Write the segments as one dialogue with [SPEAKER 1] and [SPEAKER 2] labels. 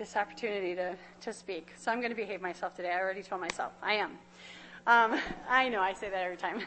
[SPEAKER 1] this opportunity to speak. So I'm going to behave myself today. I already told myself. I am. I know, I say that every time.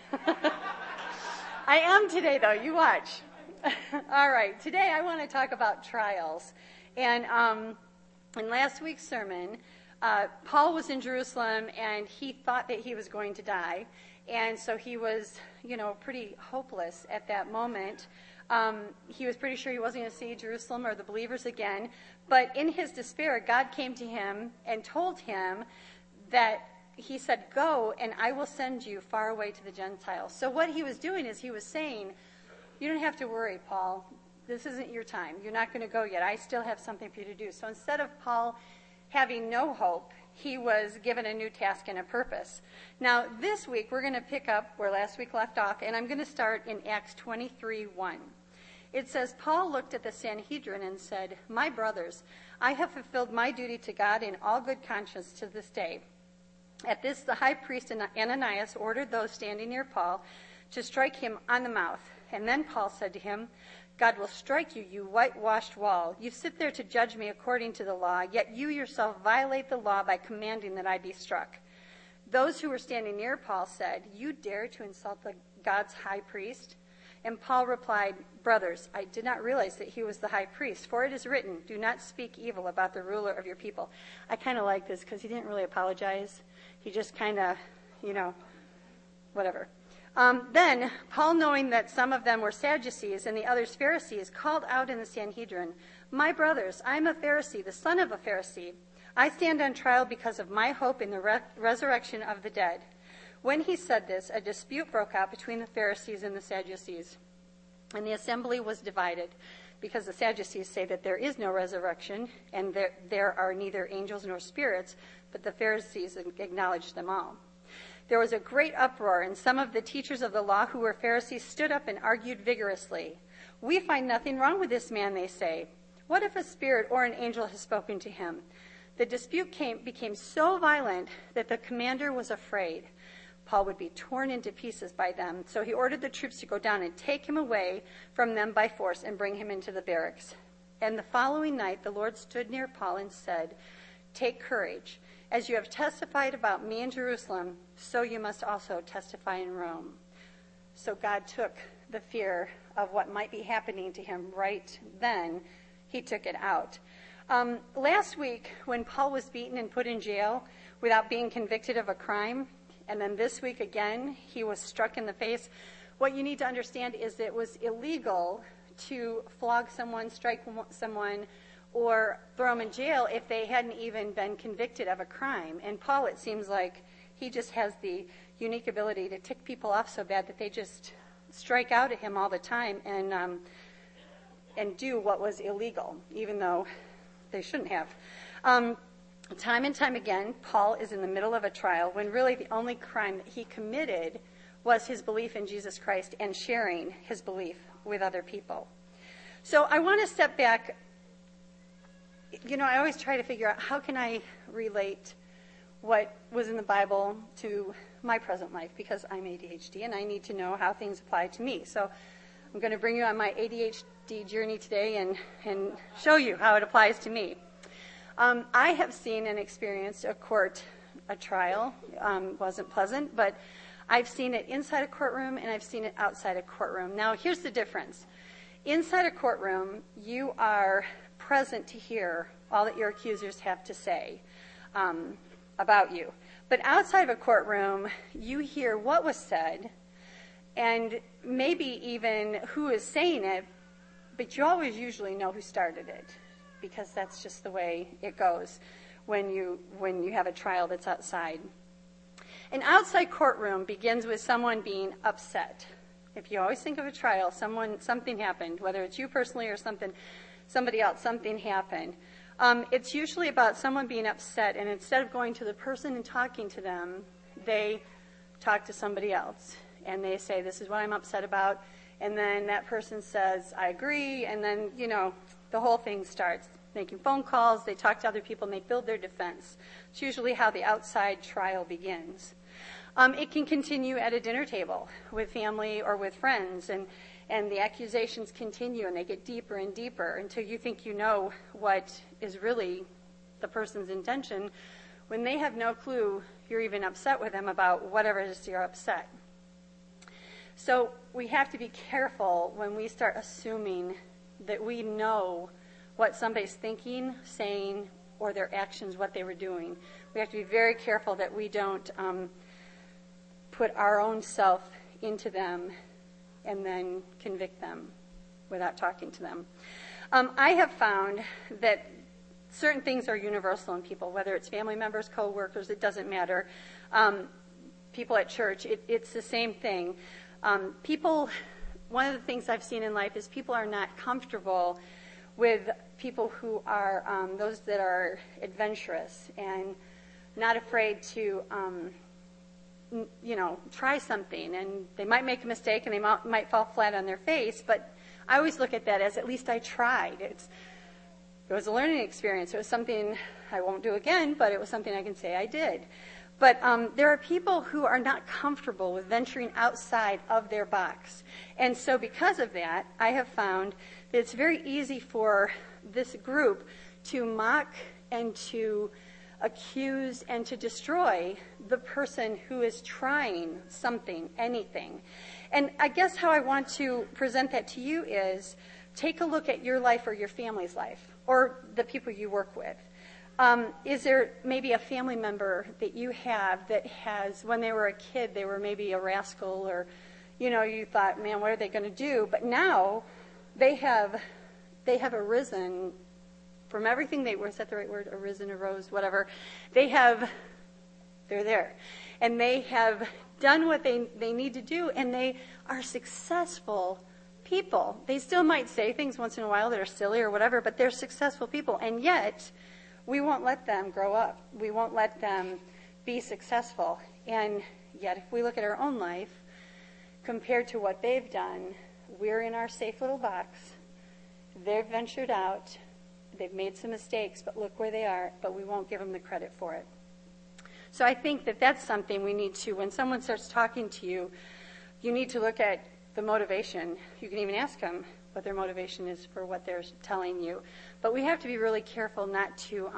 [SPEAKER 1] I am today, though. You watch. All right. Today I want to talk about trials. And in last week's sermon, Paul was in Jerusalem, and he thought that he was going to die. And so he was, pretty hopeless at that moment. He was pretty sure he wasn't going to see Jerusalem or the believers again. But in his despair, God came to him and told him that he said, "Go, and I will send you far away to the Gentiles." So what he was doing is he was saying, "You don't have to worry, Paul. This isn't your time. You're not going to go yet. I still have something for you to do." So instead of Paul having no hope, he was given a new task and a purpose. Now, this week, we're going to pick up where last week left off, and I'm going to start in Acts 23:1. It says, "Paul looked at the Sanhedrin and said, 'My brothers, I have fulfilled my duty to God in all good conscience to this day.' At this, the high priest Ananias ordered those standing near Paul to strike him on the mouth. And then Paul said to him, 'God will strike you, you whitewashed wall. You sit there to judge me according to the law, yet you yourself violate the law by commanding that I be struck.' Those who were standing near Paul said, 'You dare to insult God's high priest?' And Paul replied, 'Brothers, I did not realize that he was the high priest, for it is written, do not speak evil about the ruler of your people.'" I kind of like this because he didn't really apologize. He just kind of, whatever. Then Paul, knowing that some of them were Sadducees and the others Pharisees, called out in the Sanhedrin, "My brothers, I am a Pharisee, the son of a Pharisee. I stand on trial because of my hope in the resurrection of the dead." When he said this, a dispute broke out between the Pharisees and the Sadducees, and the assembly was divided, because the Sadducees say that there is no resurrection, and there are neither angels nor spirits, but the Pharisees acknowledge them all. There was a great uproar, and some of the teachers of the law who were Pharisees stood up and argued vigorously. "We find nothing wrong with this man," they say. "What if a spirit or an angel has spoken to him?" The dispute became so violent that the commander was afraid Paul would be torn into pieces by them. So he ordered the troops to go down and take him away from them by force and bring him into the barracks. And the following night the Lord stood near Paul and said, "Take courage. As you have testified about me in Jerusalem, so you must also testify in Rome." So God took the fear of what might be happening to him right then. He took it out. Last week, when Paul was beaten and put in jail without being convicted of a crime, and then this week again, he was struck in the face, what you need to understand is that it was illegal to flog someone, strike someone, or throw them in jail if they hadn't even been convicted of a crime. And Paul, it seems like he just has the unique ability to tick people off so bad that they just strike out at him all the time and do what was illegal, even though they shouldn't have. Time and time again, Paul is in the middle of a trial when really the only crime that he committed was his belief in Jesus Christ and sharing his belief with other people. So I want to step back. I always try to figure out how can I relate what was in the Bible to my present life, because I'm ADHD and I need to know how things apply to me. So I'm going to bring you on my ADHD journey today and show you how it applies to me. I have seen and experienced a trial. Wasn't pleasant, but I've seen it inside a courtroom and I've seen it outside a courtroom. Now, here's the difference. Inside a courtroom, you are present to hear all that your accusers have to say about you. But outside of a courtroom, you hear what was said and maybe even who is saying it, but you always usually know who started it, because that's just the way it goes when you have a trial that's outside. An outside courtroom begins with someone being upset. If you always think of a trial, something happened, whether it's you personally or somebody else, something happened. It's usually about someone being upset, and instead of going to the person and talking to them, they talk to somebody else, and they say, "This is what I'm upset about," and then that person says, "I agree," and then, the whole thing starts. Making phone calls, they talk to other people, and they build their defense. It's usually how the outside trial begins. It can continue at a dinner table with family or with friends, and the accusations continue, and they get deeper and deeper until you think you know what is really the person's intention when they have no clue you're even upset with them about whatever it is you're upset. So we have to be careful when we start assuming that we know what somebody's thinking, saying, or their actions, what they were doing. We have to be very careful that we don't put our own self into them and then convict them without talking to them. I have found that certain things are universal in people, whether it's family members, co-workers, it doesn't matter. People at church, it's the same thing. One of the things I've seen in life is people are not comfortable with people who are those that are adventurous and not afraid to, try something. And they might make a mistake and they might fall flat on their face, but I always look at that as at least I tried. It was a learning experience. It was something I won't do again, but it was something I can say I did. But there are people who are not comfortable with venturing outside of their box. And so because of that, I have found that it's very easy for this group to mock and to accuse and to destroy the person who is trying something, anything. And I guess how I want to present that to you is take a look at your life or your family's life or the people you work with. Is there maybe a family member that you have that has, when they were a kid, they were maybe a rascal or, you thought, man, what are they going to do? But now they have arisen from everything was that the right word? Arisen, arose, whatever. They're there. And they have done what they need to do, and they are successful people. They still might say things once in a while that are silly or whatever, but they're successful people. And yet, we won't let them grow up. We won't let them be successful. And yet, if we look at our own life, compared to what they've done, we're in our safe little box. They've ventured out. They've made some mistakes, but look where they are, but we won't give them the credit for it. So I think that that's something we need to, when someone starts talking to you, you need to look at the motivation. You can even ask them what their motivation is for what they're telling you. But we have to be really careful not to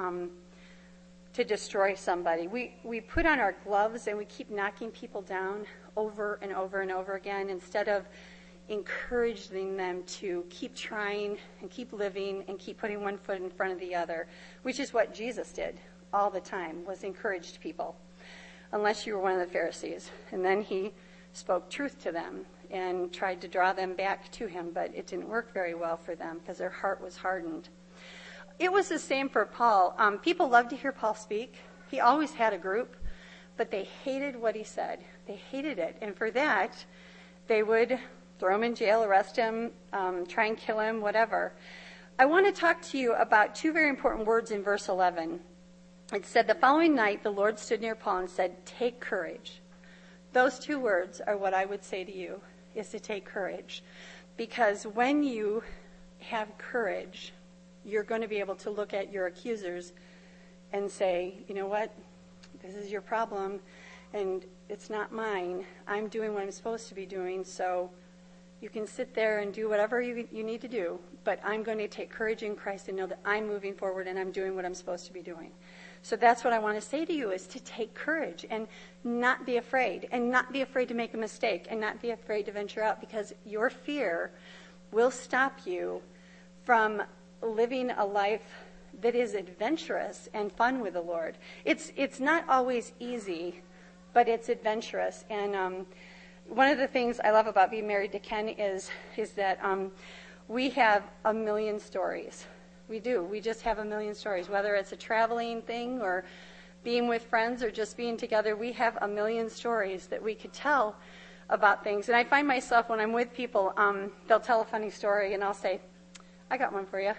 [SPEAKER 1] destroy somebody. We put on our gloves and we keep knocking people down over and over and over again instead of encouraging them to keep trying and keep living and keep putting one foot in front of the other, which is what Jesus did all the time, was encouraged people, unless you were one of the Pharisees. And then he spoke truth to them and tried to draw them back to him, but it didn't work very well for them because their heart was hardened. It was the same for Paul. People loved to hear Paul speak. He always had a group, but they hated what he said. They hated it. And for that, they would throw him in jail, arrest him, try and kill him, whatever. I want to talk to you about two very important words in verse 11. It said, the following night the Lord stood near Paul and said, take courage. Those two words are what I would say to you, is to take courage. Because when you have courage, you're going to be able to look at your accusers and say, you know what, this is your problem, and it's not mine. I'm doing what I'm supposed to be doing, so you can sit there and do whatever you need to do, but I'm going to take courage in Christ and know that I'm moving forward and I'm doing what I'm supposed to be doing. So that's what I want to say to you, is to take courage and not be afraid, and not be afraid to make a mistake, and not be afraid to venture out, because your fear will stop you from living a life that is adventurous and fun with the Lord. It's not always easy, but it's adventurous. And one of the things I love about being married to Ken is that we have a million stories. We do. We just have a million stories. Whether it's a traveling thing or being with friends or just being together, we have a million stories that we could tell about things. And I find myself, when I'm with people, they'll tell a funny story and I'll say, I got one for you.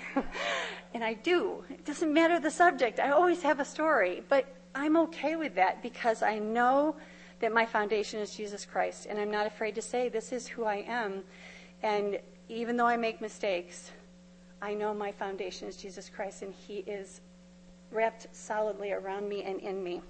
[SPEAKER 1] And I do. It doesn't matter the subject. I always have a story. But I'm okay with that because I know that my foundation is Jesus Christ. And I'm not afraid to say, this is who I am. And even though I make mistakes, I know my foundation is Jesus Christ, and he is wrapped solidly around me and in me.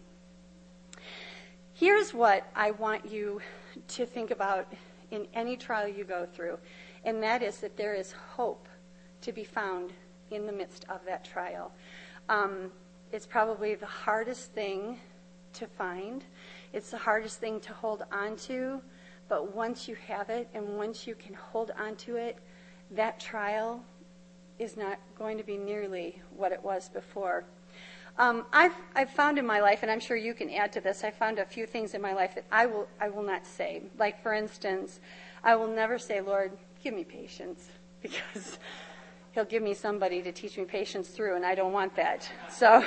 [SPEAKER 1] Here's what I want you to think about in any trial you go through, and that is that there is hope to be found in the midst of that trial. It's probably the hardest thing to find. It's the hardest thing to hold on to. But once you have it and once you can hold on to it, that trial is not going to be nearly what it was before. I've found in my life, and I'm sure you can add to this, I found a few things in my life that I will not say. Like, for instance, I will never say, Lord, give me patience, because he'll give me somebody to teach me patience through, and I don't want that. So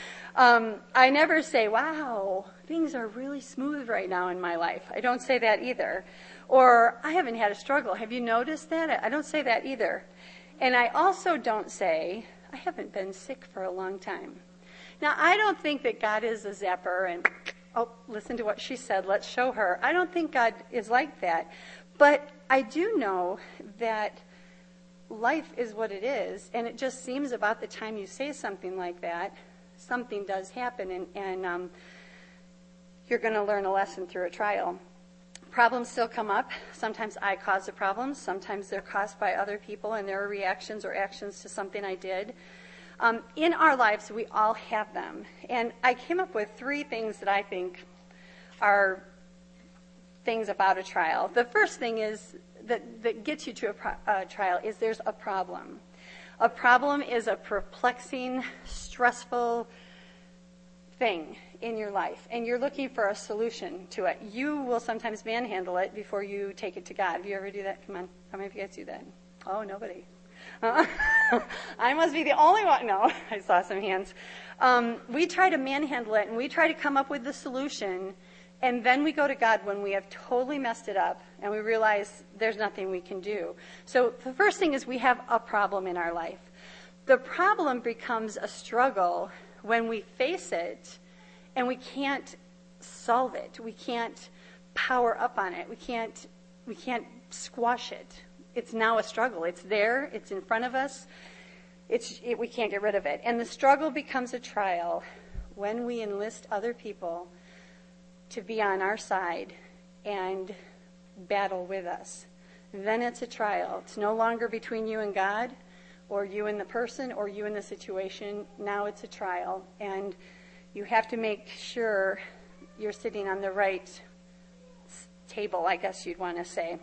[SPEAKER 1] I never say, wow, things are really smooth right now in my life. I don't say that either. Or, I haven't had a struggle. Have you noticed that? I don't say that either. And I also don't say, I haven't been sick for a long time. Now, I don't think that God is a zapper and, oh, listen to what she said, let's show her. I don't think God is like that. But I do know that life is what it is, and it just seems about the time you say something like that, something does happen, and you're going to learn a lesson through a trial. Problems still come up. Sometimes I cause the problems. Sometimes they're caused by other people and their reactions or actions to something I did. In our lives, we all have them. And I came up with 3 things that I think are things about a trial. The first thing is that gets you to a trial is there's a problem. A problem is a perplexing, stressful thing in your life, and you're looking for a solution to it. You will sometimes manhandle it before you take it to God. Do you ever do that? Come on. How many of you guys do that? Oh, nobody. I must be the only one. No, I saw some hands. We try to manhandle it, and we try to come up with the solution, and then we go to God when we have totally messed it up, and we realize there's nothing we can do. So the first thing is we have a problem in our life. The problem becomes a struggle when we face it, and we can't solve it. We can't power up on it. We can't squash it. It's now a struggle. It's there. It's in front of us. We can't get rid of it. And the struggle becomes a trial when we enlist other people to be on our side and battle with us. Then it's a trial. It's no longer between you and God, or you and the person, or you and the situation. Now it's a trial. And you have to make sure you're sitting on the right table, I guess you'd want to say.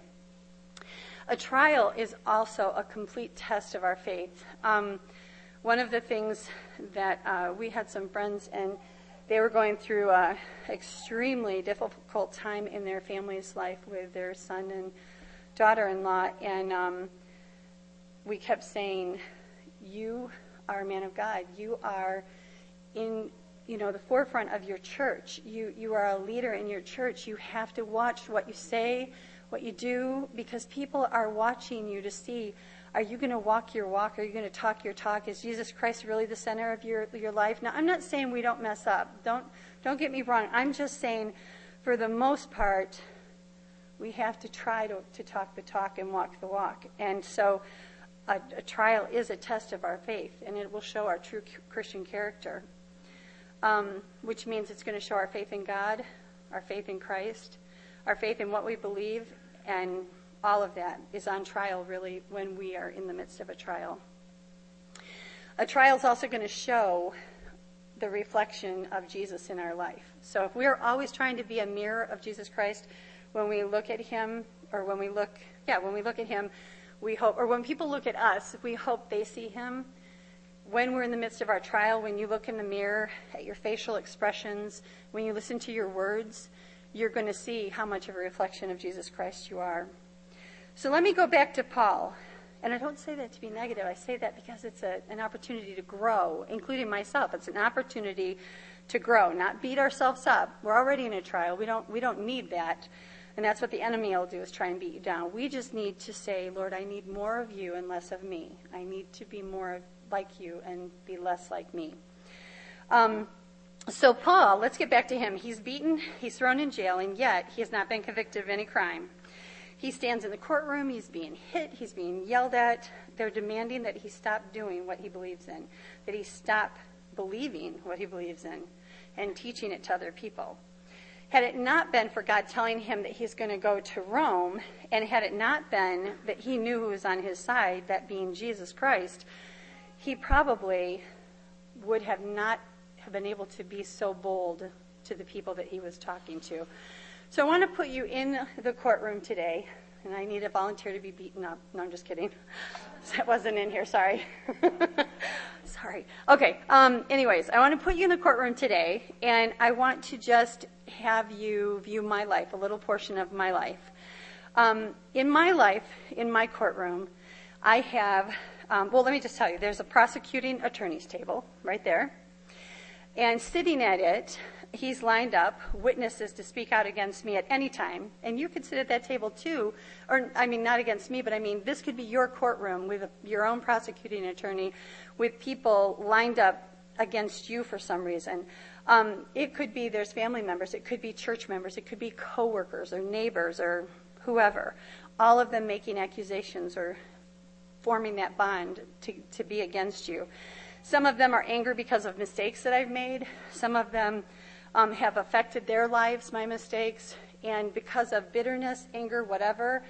[SPEAKER 1] A trial is also a complete test of our faith. One of the things that we had some friends, and they were going through an extremely difficult time in their family's life with their son and daughter-in-law, and we kept saying, you are a man of God. You are in the forefront of your church. You are a leader in your church. You have to watch what you say, what you do, because people are watching you to see, are you going to walk your walk? Are you going to talk your talk? Is Jesus Christ really the center of your life? Now, I'm not saying we don't mess up. Don't get me wrong. I'm just saying, for the most part, we have to try to talk the talk and walk the walk. And so a trial is a test of our faith, and it will show our true Christian character, which means it's going to show our faith in God, our faith in Christ, our faith in what we believe, and all of that is on trial, really, when we are in the midst of a trial. A trial is also going to show the reflection of Jesus in our life. So if we're always trying to be a mirror of Jesus Christ, when we look at him, or when we look at him, we hope, or when people look at us, we hope they see him. When we're in the midst of our trial, when you look in the mirror at your facial expressions, when you listen to your words, you're going to see how much of a reflection of Jesus Christ you are. So let me go back to Paul. And I don't say that to be negative. I say that because it's an opportunity to grow, including myself. It's an opportunity to grow, not beat ourselves up. We're already in a trial. We don't need that. And that's what the enemy will do, is try and beat you down. We just need to say, Lord, I need more of you and less of me. I need to be more like you and be less like me. So Paul, let's get back to him. He's beaten, he's thrown in jail, and yet he has not been convicted of any crime. He stands in the courtroom, he's being hit, he's being yelled at. They're demanding that he stop doing what he believes in, that he stop believing what he believes in and teaching it to other people. Had it not been for God telling him that he's going to go to Rome, and had it not been that he knew who was on his side, that being Jesus Christ, he probably would have not have been able to be so bold to the people that he was talking to. So I want to put you in the courtroom today, and I need a volunteer to be beaten up. No, I'm just kidding. That wasn't in here, sorry. Sorry. Okay, anyways, I want to put you in the courtroom today, and I want to just have you view my life, a little portion of my life. In my life, in my courtroom, I have, well, let me just tell you, there's a prosecuting attorney's table right there. And sitting at it, he's lined up witnesses to speak out against me at any time. And you could sit at that table too, or I mean, not against me, but I mean, this could be your courtroom with your own prosecuting attorney with people lined up against you for some reason. It could be there's family members, it could be church members, it could be coworkers or neighbors or whoever, all of them making accusations or forming that bond to be against you. Some of them are angry because of mistakes that I've made. Some of them have affected their lives, my mistakes, and because of bitterness, anger, whatever,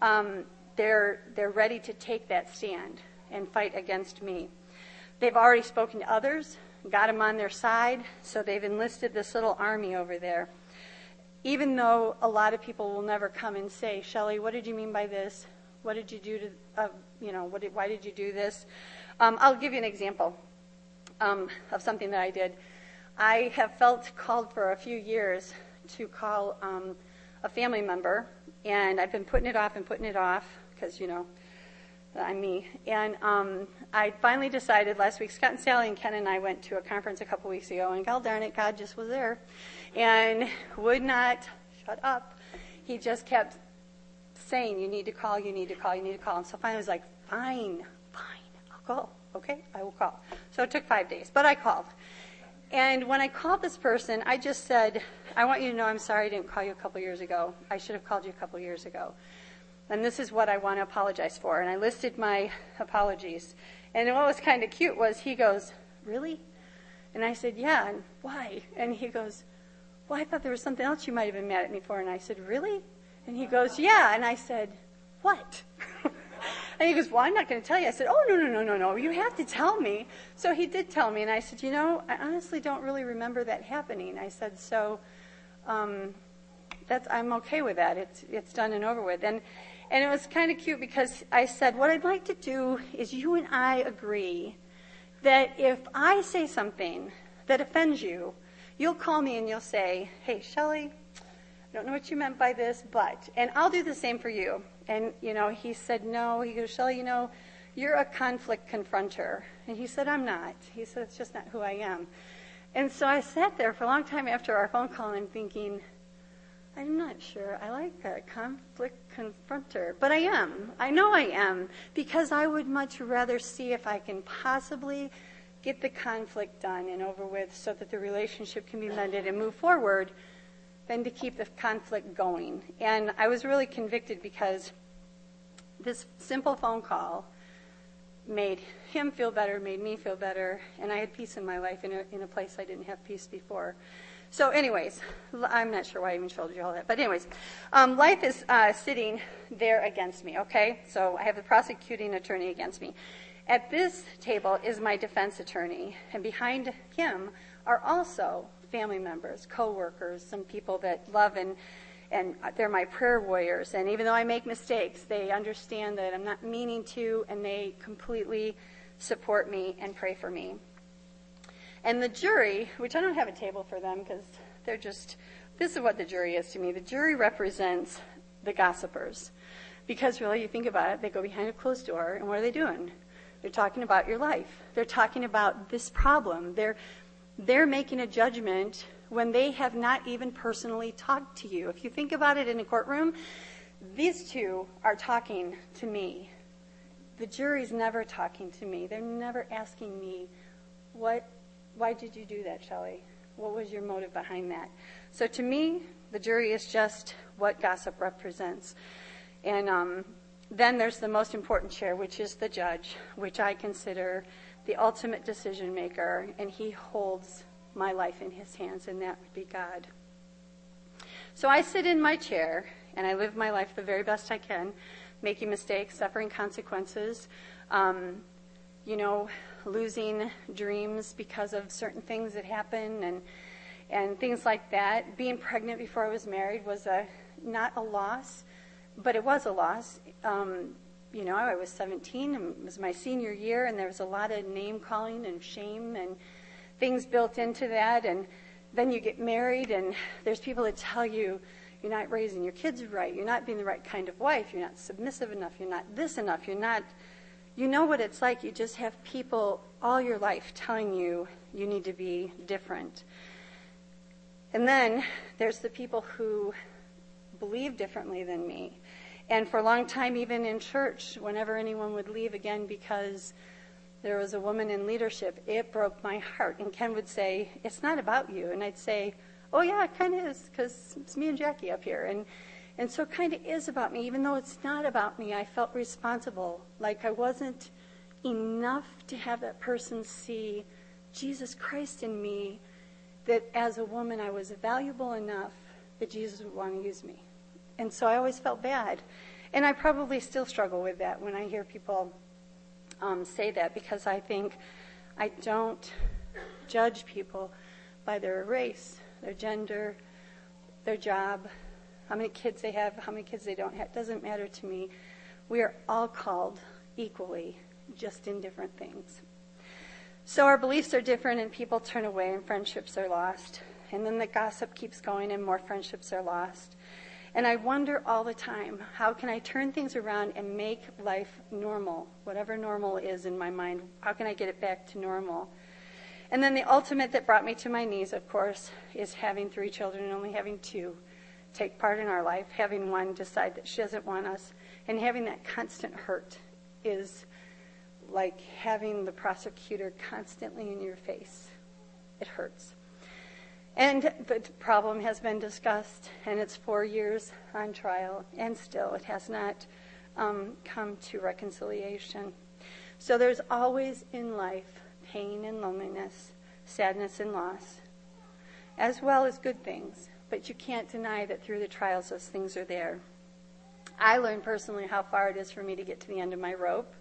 [SPEAKER 1] they're ready to take that stand and fight against me. They've already spoken to others, got them on their side, so they've enlisted this little army over there. Even though a lot of people will never come and say, Shelley, what did you mean by this? What did you do to, why did you do this? I'll give you an example of something that I did. I have felt called for a few years to call a family member, and I've been putting it off because, I'm me. And I finally decided last week, Scott and Sally and Ken and I went to a conference a couple weeks ago, and God darn it, God just was there and would not shut up. He just kept saying, you need to call. And so finally I was like, fine, I'll call. Okay, I will call. So it took 5 days, but I called. And when I called this person, I just said, I want you to know I'm sorry I didn't call you a couple years ago. I should have called you a couple years ago. And this is what I want to apologize for. And I listed my apologies. And what was kind of cute was he goes, really? And I said, yeah, and why? And he goes, well, I thought there was something else you might have been mad at me for. And I said, really? And he goes, yeah. And I said, what? And he goes, well, I'm not going to tell you. I said, oh, no, you have to tell me. So he did tell me, and I said, I honestly don't really remember that happening. I said, so I'm okay with that. It's done and over with. And it was kind of cute because I said, what I'd like to do is you and I agree that if I say something that offends you, you'll call me and you'll say, hey, Shelley, I don't know what you meant by this, but, and I'll do the same for you. And, he said, no. He goes, Shelley, you're a conflict confronter. And he said, I'm not. He said, it's just not who I am. And so I sat there for a long time after our phone call and I'm thinking, I'm not sure. I like a conflict confronter. But I am. I know I am. Because I would much rather see if I can possibly get the conflict done and over with so that the relationship can be mended and move forward than to keep the conflict going. And I was really convicted because this simple phone call made him feel better, made me feel better, and I had peace in my life in a place I didn't have peace before. So anyways, I'm not sure why I even told you all that. But anyways, life is sitting there against me, okay? So I have the prosecuting attorney against me. At this table is my defense attorney, and behind him are also family members, co-workers, some people that love and they're my prayer warriors. And even though I make mistakes, they understand that I'm not meaning to, and they completely support me and pray for me. And the jury, which I don't have a table for them because they're just, this is what the jury is to me. The jury represents the gossipers. Because really, you think about it, they go behind a closed door, and what are they doing? They're talking about your life. They're talking about this problem. They're making a judgment when they have not even personally talked to you. If you think about it in a courtroom, these two are talking to me. The jury's never talking to me. They're never asking me, why did you do that, Shelley? What was your motive behind that? So to me, the jury is just what gossip represents. And then there's the most important chair, which is the judge, which I consider the ultimate decision maker, and he holds my life in his hands, and that would be God. So I sit in my chair, and I live my life the very best I can, making mistakes, suffering consequences, losing dreams because of certain things that happen and things like that. Being pregnant before I was married was not a loss, but it was a loss. I was 17, and it was my senior year, and there was a lot of name calling and shame and things built into that. And then you get married, and there's people that tell you you're not raising your kids right, you're not being the right kind of wife, you're not submissive enough, you're not this enough, you're not, what it's like. You just have people all your life telling you you need to be different. And then there's the people who believe differently than me. And for a long time, even in church, whenever anyone would leave again because there was a woman in leadership, it broke my heart. And Ken would say, it's not about you. And I'd say, oh yeah, it kind of is, because it's me and Jackie up here. And so it kind of is about me. Even though it's not about me, I felt responsible. Like I wasn't enough to have that person see Jesus Christ in me, that as a woman I was valuable enough that Jesus would want to use me. And so I always felt bad. And I probably still struggle with that when I hear people say that, because I think I don't judge people by their race, their gender, their job, how many kids they have, how many kids they don't have. It doesn't matter to me. We are all called equally, just in different things. So our beliefs are different, and people turn away, and friendships are lost. And then the gossip keeps going, and more friendships are lost. And I wonder all the time, how can I turn things around and make life normal, whatever normal is in my mind? How can I get it back to normal? And then the ultimate that brought me to my knees, of course, is having 3 children and only having 2 take part in our life, having one decide that she doesn't want us, and having that constant hurt is like having the prosecutor constantly in your face. It hurts. And the problem has been discussed, and it's 4 years on trial, and still it has not come to reconciliation. So there's always in life pain and loneliness, sadness and loss, as well as good things. But you can't deny that through the trials, those things are there. I learned personally how far it is for me to get to the end of my rope.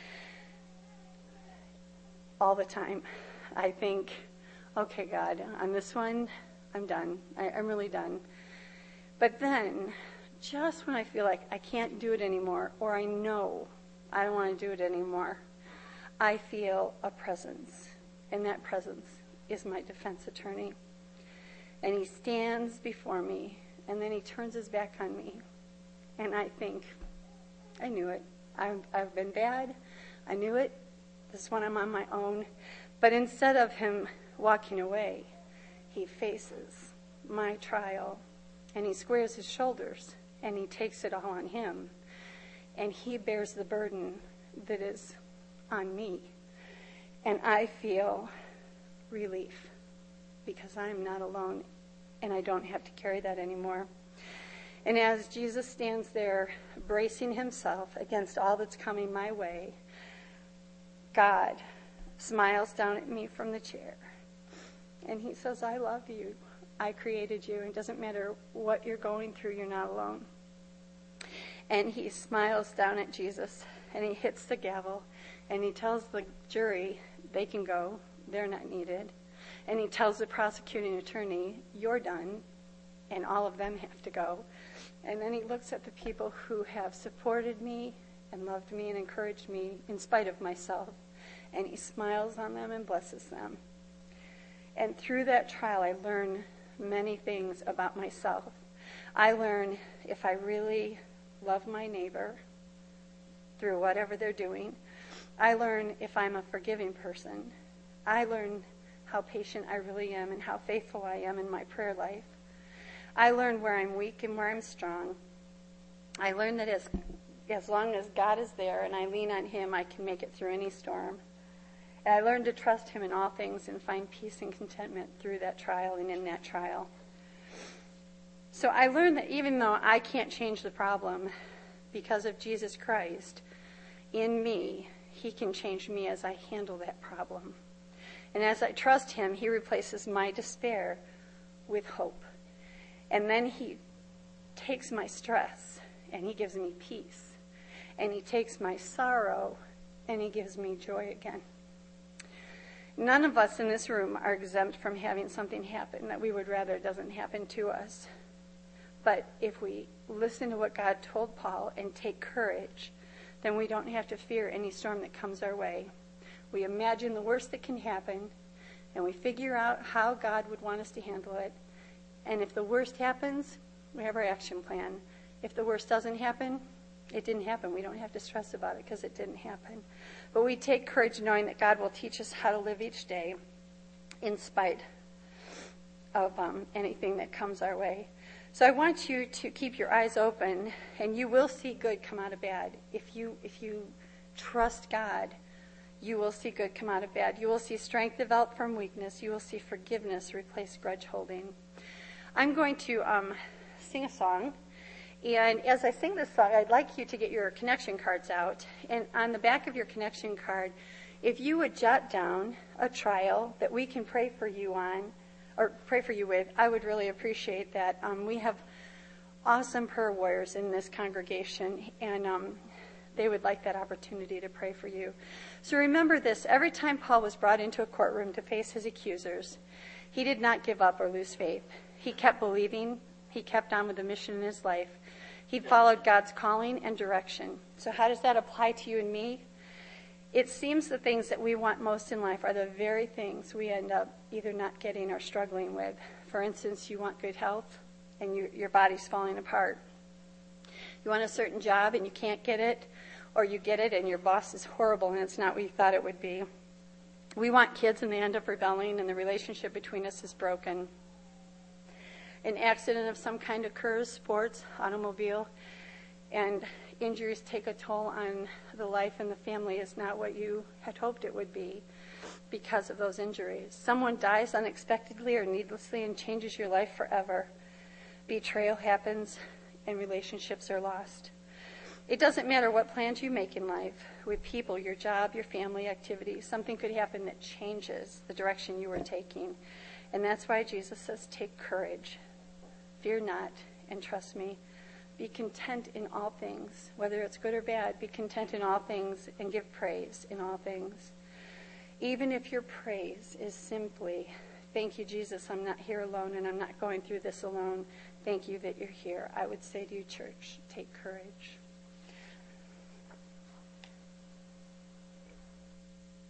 [SPEAKER 1] All the time. I think, okay, God, on this one, I'm done. I'm really done. But then, just when I feel like I can't do it anymore, or I know I don't want to do it anymore, I feel a presence. And that presence is my defense attorney. And he stands before me, and then he turns his back on me. And I think, I knew it. I've been bad. I knew it. This one I'm on my own. But instead of him walking away, he faces my trial, and he squares his shoulders, and he takes it all on him. And he bears the burden that is on me. And I feel relief, because I'm not alone, and I don't have to carry that anymore. And as Jesus stands there, bracing himself against all that's coming my way, God smiles down at me from the chair. And he says, I love you. I created you. And it doesn't matter what you're going through, you're not alone. And he smiles down at Jesus, and he hits the gavel, and he tells the jury they can go. They're not needed. And he tells the prosecuting attorney, you're done, and all of them have to go. And then he looks at the people who have supported me and loved me and encouraged me in spite of myself. And he smiles on them and blesses them. And through that trial, I learn many things about myself. I learn if I really love my neighbor through whatever they're doing. I learn if I'm a forgiving person. I learn how patient I really am and how faithful I am in my prayer life. I learn where I'm weak and where I'm strong. I learn that as long as God is there and I lean on him, I can make it through any storm. And I learned to trust him in all things and find peace and contentment through that trial and in that trial. So I learned that even though I can't change the problem, because of Jesus Christ in me, he can change me as I handle that problem. And as I trust him, he replaces my despair with hope. And then he takes my stress and he gives me peace. And he takes my sorrow and he gives me joy again. None of us in this room are exempt from having something happen that we would rather doesn't happen to us. But if we listen to what God told Paul and take courage, then we don't have to fear any storm that comes our way. We imagine the worst that can happen, and we figure out how God would want us to handle it. And if the worst happens, we have our action plan. If the worst doesn't happen, it didn't happen. We don't have to stress about it because it didn't happen. But we take courage knowing that God will teach us how to live each day in spite of anything that comes our way. So I want you to keep your eyes open, and you will see good come out of bad. If you trust God, you will see good come out of bad. You will see strength develop from weakness. You will see forgiveness replace grudge holding. I'm going to sing a song. And as I sing this song, I'd like you to get your connection cards out. And on the back of your connection card, if you would jot down a trial that we can pray for you on, or pray for you with, I would really appreciate that. We have awesome prayer warriors in this congregation, and they would like that opportunity to pray for you. So remember this, every time Paul was brought into a courtroom to face his accusers, he did not give up or lose faith. He kept believing. He kept on with the mission in his life. He followed God's calling and direction. So how does that apply to you and me? It seems the things that we want most in life are the very things we end up either not getting or struggling with. For instance, you want good health and your body's falling apart. You want a certain job and you can't get it, or you get it and your boss is horrible and it's not what you thought it would be. We want kids and they end up rebelling and the relationship between us is broken. An accident of some kind occurs, sports, automobile, and injuries take a toll on the life, and the family is not what you had hoped it would be because of those injuries. Someone dies unexpectedly or needlessly and changes your life forever. Betrayal happens and relationships are lost. It doesn't matter what plans you make in life with people, your job, your family, activities. Something could happen that changes the direction you were taking. And that's why Jesus says, take courage. Fear not and trust me. Be content in all things, whether it's good or bad. Be content in all things and give praise in all things. Even if your praise is simply, thank you, Jesus, I'm not here alone and I'm not going through this alone. Thank you that you're here. I would say to you, church, take courage.